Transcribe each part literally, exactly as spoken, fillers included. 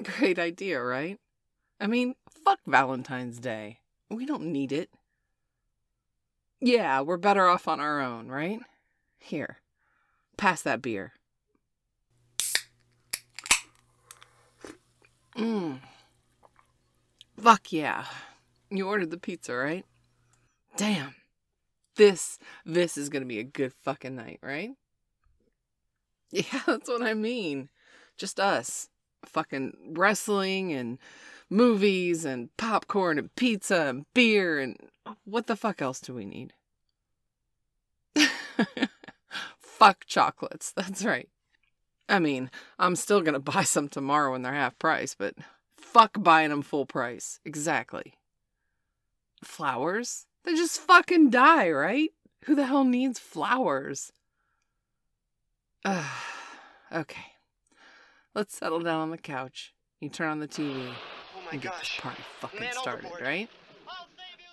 Great idea, right? I mean, fuck Valentine's Day. We don't need it. Yeah, we're better off on our own, right? Here, pass that beer. Mmm. Fuck yeah. You ordered the pizza, right? Damn. This, this is gonna be a good fucking night, right? Yeah, that's what I mean. Just us. Fucking wrestling and movies and popcorn and pizza and beer and what the fuck else do we need? Fuck chocolates, that's right. I mean, I'm still gonna buy some tomorrow when they're half price, but fuck buying them full price. Exactly. Flowers? They just fucking die, right? Who the hell needs flowers? Ugh. Okay. Let's settle down on the couch. You turn on the T V Oh my and get gosh. this party fucking Man started, overboard. right? I'll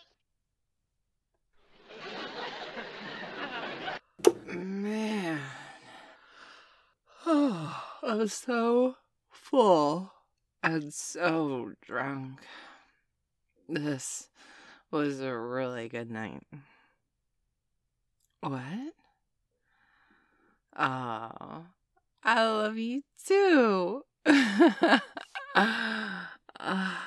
save you. Man. Oh, I'm so full and so drunk. This was a really good night. What? Oh, I love you too. Uh,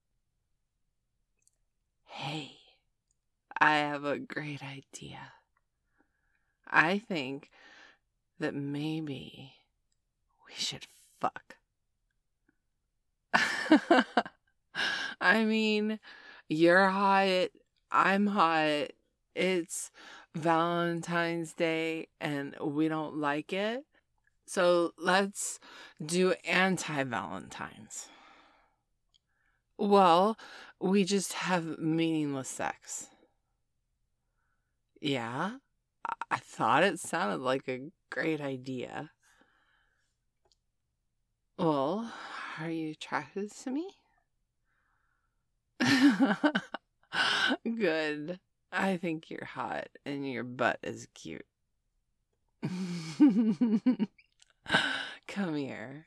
hey, I have a great idea. I think that maybe we should fuck. I mean, you're hot, I'm hot, it's Valentine's Day, and we don't like it. So let's do anti-Valentine's. Well, we just have meaningless sex. Yeah? I, I thought it sounded like a great idea. Well, are you attracted to me? Good. I think you're hot and your butt is cute. Come here.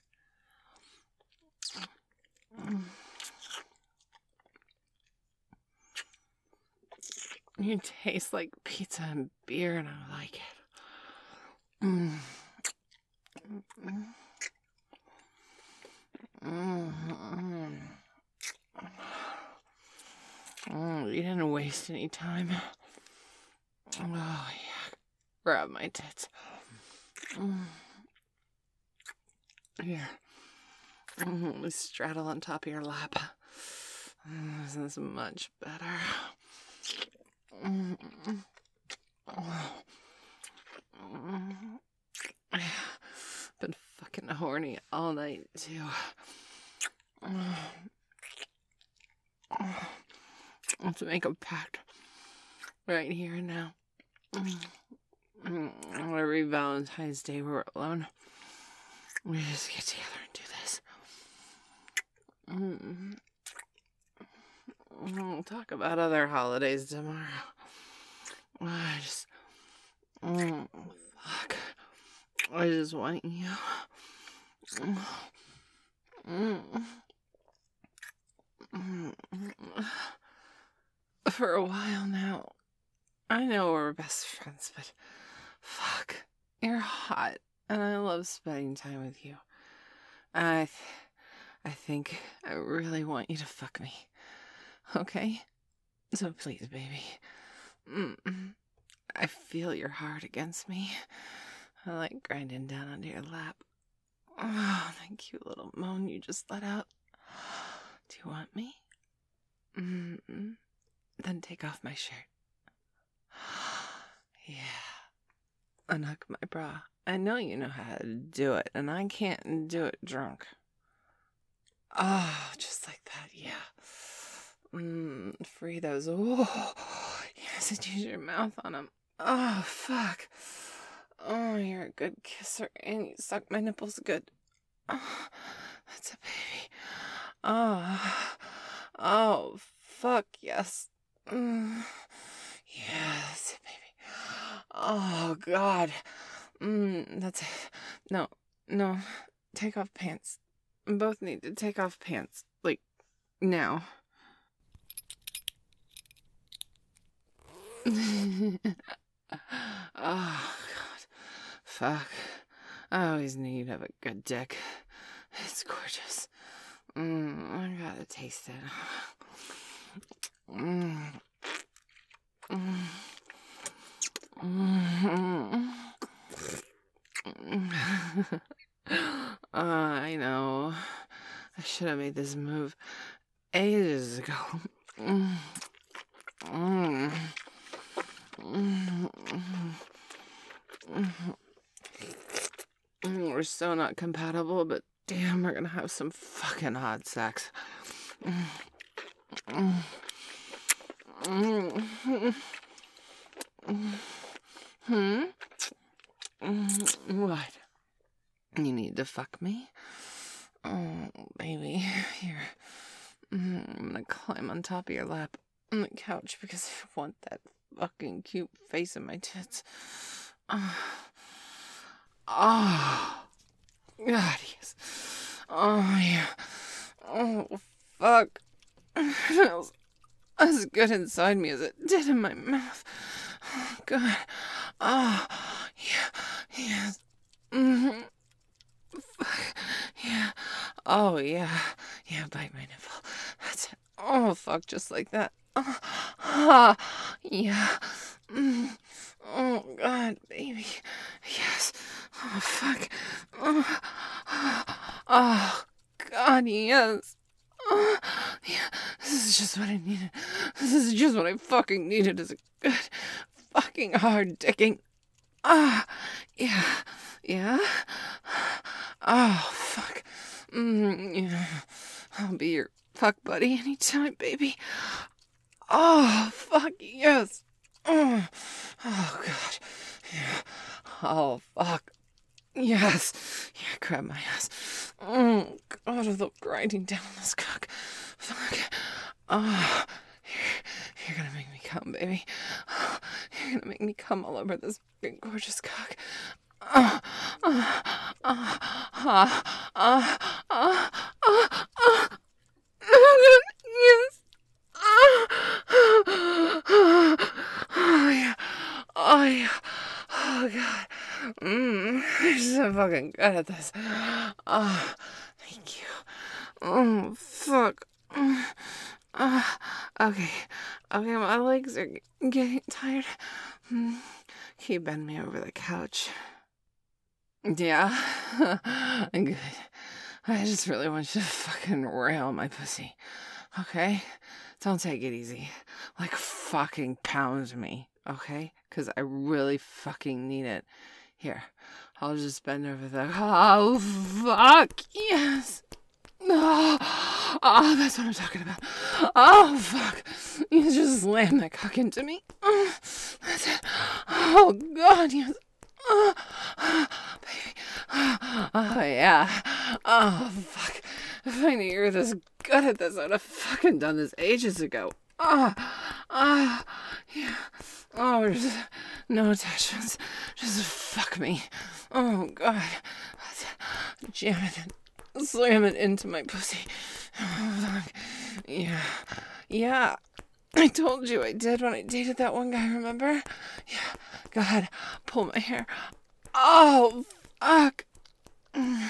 You taste like pizza and beer, and I like it. Mm. Mm. Mm. Mm. You didn't waste any time. Oh, yeah. Grab my tits. Mm. Here. Mm. Let me straddle on top of your lap. Mm, this is much better. Mm. Oh. Mm. Been fucking horny all night, too. Let's make a pact right here and now. Every Valentine's Day we're alone, we just get together and do this. We'll talk about other holidays tomorrow. I just... Oh, fuck. I just want you. For a while now. I know we're best friends, but fuck. You're hot, and I love spending time with you. I, th- I think I really want you to fuck me. Okay? So please, baby. Mm-mm. I feel your heart against me. I like grinding down onto your lap. Oh, that cute little moan you just let out. Do you want me? Mm-mm. Then take off my shirt. Yeah. Unhook my bra. I know you know how to do it, and I can't do it drunk. Oh, just like that, yeah. Mmm, free those. Oh, yes, and use your mouth on them. Oh, fuck. Oh, you're a good kisser, and you suck my nipples good. Oh, that's a baby. Oh, oh, fuck, yes. Mm, yeah, that's a baby. Oh, God. Mm, that's it. No, no, take off pants. both need to take off pants. Like, now. Oh, God. Fuck. I always knew you'd have a good dick. It's gorgeous. Mm, I gotta taste it. Mm. Mm. Mm. uh, I know. I should have made this move ages ago. Mm. Mm. Mm. Mm. We're so not compatible, but damn, we're gonna have some fucking hot sex. Mm. Mm. Mm. Hmm? Mm. What? You need to fuck me? Oh, baby, here. Mm, I'm gonna climb on top of your lap on the couch because I want that fucking cute face in my tits. Oh, oh. God, yes. Oh, yeah. Oh, fuck. It feels as good inside me as it did in my mouth. Oh, God. Oh, yeah. Yes. Mm-hmm. Fuck. Yeah. Oh, yeah. Yeah, bite my nipple. That's it. Oh, fuck, just like that. Oh, ah, yeah. Mm. Oh, God, baby. Yes. Oh, fuck. Oh, oh God, yes. Oh, yeah. This is just what I needed. This is just what I fucking needed is a good fucking hard dicking. Ah, yeah. Yeah? Oh, fuck. Mm, yeah. I'll be your fuck buddy anytime, baby. Oh, fuck, yes. Oh, oh God. Yeah. Oh, fuck. Yes. Yeah, grab my ass. Oh, God, the grinding down on this cock. Fuck. Oh, you're, you're gonna make me come, baby. Oh, you're gonna make me come all over this big, gorgeous cock. Oh, oh, oh, oh, oh, oh, oh, oh. Oh, yes. Oh, oh, oh, yeah. Oh, yeah. Oh, God. Mm, you're so fucking good at this. Oh, thank you. Oh, fuck. Uh, okay. Okay, my legs are getting tired. Mm, can you bend me over the couch? Yeah? Good. I just really want you to fucking rail my pussy. Okay? Don't take it easy. Like, fucking pound me. Okay? Because I really fucking need it. Here. I'll just bend over the... Oh, fuck! Yes! Oh, oh, that's what I'm talking about. Oh, fuck. You just slam that cock into me. Oh, that's it. Oh, God, yes. Oh, oh, baby. Oh, oh, yeah. Oh, fuck. If I knew you were this good at this, I would have fucking done this ages ago. Oh, oh, yeah. Oh, just, no attachments. Just fuck me. Oh, God. Jam it in. Slam it into my pussy. Oh, fuck. Yeah. Yeah. I told you I did when I dated that one guy, remember? Yeah. Go ahead. Pull my hair. Oh, fuck. Oh,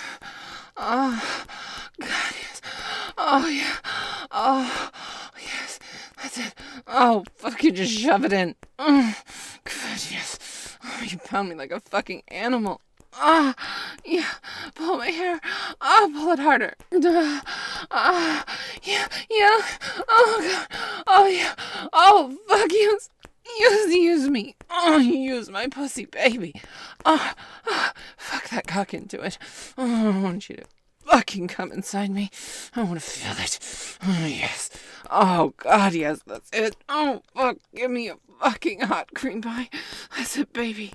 God, yes. Oh, yeah. Oh, yes. That's it. Oh, fuck, you just shove it in. Oh, good, yes. Oh, you pound me like a fucking animal. Ah, oh, yeah, pull my hair. Ah, oh, pull it harder. Ah, uh, yeah, yeah. Oh, God. Oh, yeah. Oh, fuck, use, use, use me. Oh, use my pussy, baby. Ah, oh, oh, fuck that cock into it. Oh, I want you to fucking come inside me. I want to feel it. Oh, yes. Oh, God, yes, that's it. Oh, fuck, give me a fucking hot cream pie. That's it, baby.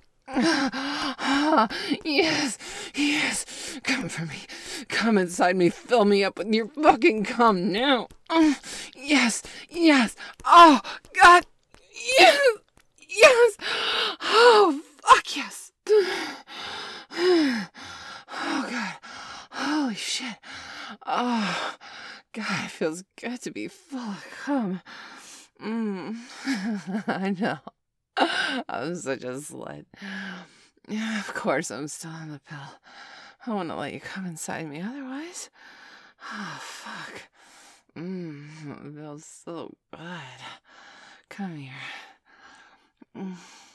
Yes, yes, come for me. Come inside me, fill me up with your fucking cum now. Oh, yes, yes. Oh, God, yes, yes. Oh, fuck yes. Oh, God. Holy shit. Oh, God, it feels good to be full of cum. Mm. I know. I'm such a slut. Yeah, of course I'm still on the pill. I want to let you come inside me otherwise. Oh, fuck. Mmm, it feels so good. Come here. Mm.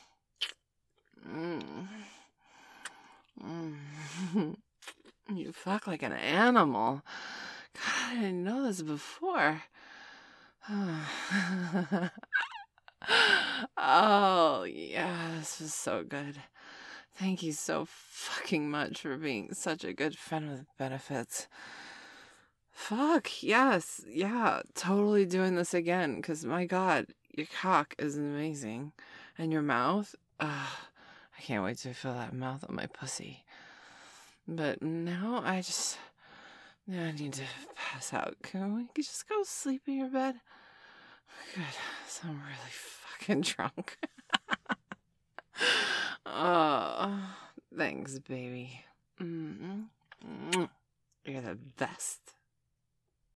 Mm. Mm. You fuck like an animal. God, I didn't know this before. Oh, yeah, this was so good. Thank you so fucking much for being such a good friend with benefits. Fuck, yes, yeah, totally doing this again, because my God, your cock is amazing. And your mouth, uh, I can't wait to feel that mouth on my pussy. But now I just, now I need to pass out. Can we just go sleep in your bed? Good, so I'm really fucking drunk. Oh, thanks, baby. Mm-hmm. You're the best.